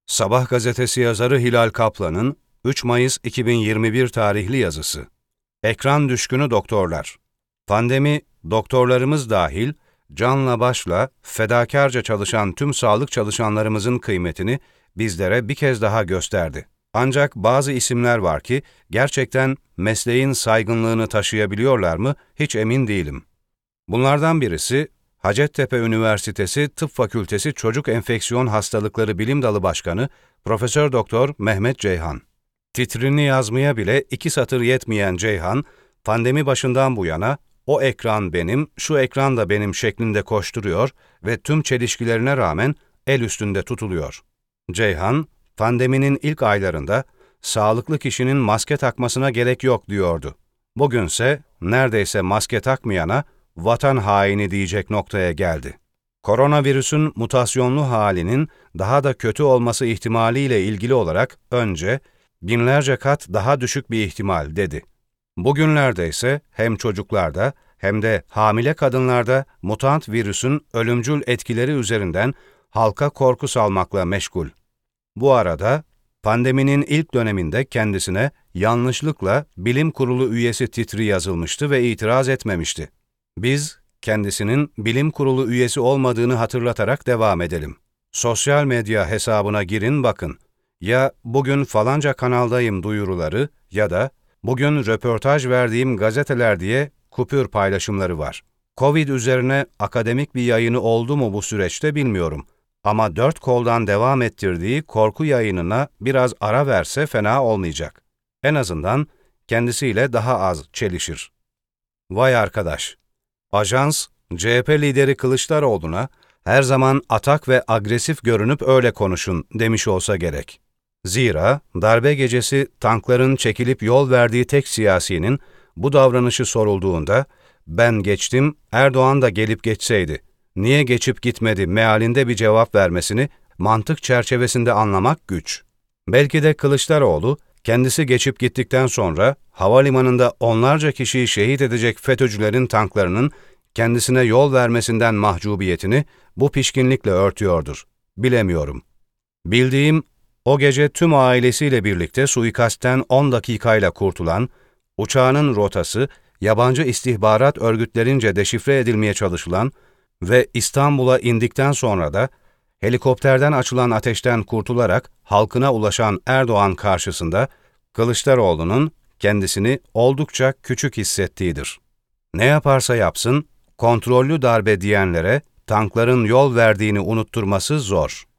Sabah gazetesi yazarı Hilal Kaplan'ın 3 Mayıs 2021 tarihli yazısı. Ekran düşkünü doktorlar. Pandemi, doktorlarımız dahil, canla başla, fedakarca çalışan tüm sağlık çalışanlarımızın kıymetini bizlere bir kez daha gösterdi. Ancak bazı isimler var ki, gerçekten mesleğin saygınlığını taşıyabiliyorlar mı hiç emin değilim. Bunlardan birisi, Hacettepe Üniversitesi Tıp Fakültesi Çocuk Enfeksiyon Hastalıkları Bilim Dalı Başkanı Profesör Doktor Mehmet Ceyhan. Titrini yazmaya bile 2 satır yetmeyen Ceyhan, pandemi başından bu yana o ekran benim, şu ekran da benim şeklinde koşturuyor ve tüm çelişkilerine rağmen el üstünde tutuluyor. Ceyhan, pandeminin ilk aylarında sağlıklı kişinin maske takmasına gerek yok diyordu. Bugünse neredeyse maske takmayana vatan haini diyecek noktaya geldi. Koronavirüsün mutasyonlu halinin daha da kötü olması ihtimaliyle ilgili olarak önce binlerce kat daha düşük bir ihtimal dedi. Bugünlerde ise hem çocuklarda hem de hamile kadınlarda mutant virüsün ölümcül etkileri üzerinden halka korku salmakla meşgul. Bu arada pandeminin ilk döneminde kendisine yanlışlıkla bilim kurulu üyesi titri yazılmıştı ve itiraz etmemişti. Biz, kendisinin bilim kurulu üyesi olmadığını hatırlatarak devam edelim. Sosyal medya hesabına girin bakın. Ya bugün falanca kanaldayım duyuruları ya da bugün röportaj verdiğim gazeteler diye kupür paylaşımları var. Covid üzerine akademik bir yayını oldu mu bu süreçte bilmiyorum. Ama 4 koldan devam ettirdiği korku yayınına biraz ara verse fena olmayacak. En azından kendisiyle daha az çelişir. Vay arkadaş! Ajans, CHP lideri Kılıçdaroğlu'na her zaman atak ve agresif görünüp öyle konuşun demiş olsa gerek. Zira darbe gecesi tankların çekilip yol verdiği tek siyasinin bu davranışı sorulduğunda ben geçtim, Erdoğan da gelip geçseydi, niye geçip gitmedi mealinde bir cevap vermesini mantık çerçevesinde anlamak güç. Belki de Kılıçdaroğlu, kendisi geçip gittikten sonra havalimanında onlarca kişiyi şehit edecek FETÖ'cülerin tanklarının kendisine yol vermesinden mahcubiyetini bu pişkinlikle örtüyordur. Bilemiyorum. Bildiğim, o gece tüm ailesiyle birlikte suikastten 10 dakikayla kurtulan, uçağının rotası yabancı istihbarat örgütlerince deşifre edilmeye çalışılan ve İstanbul'a indikten sonra da helikopterden açılan ateşten kurtularak halkına ulaşan Erdoğan karşısında Kılıçdaroğlu'nun kendisini oldukça küçük hissettiğidir. Ne yaparsa yapsın, kontrollü darbe diyenlere tankların yol verdiğini unutturması zor.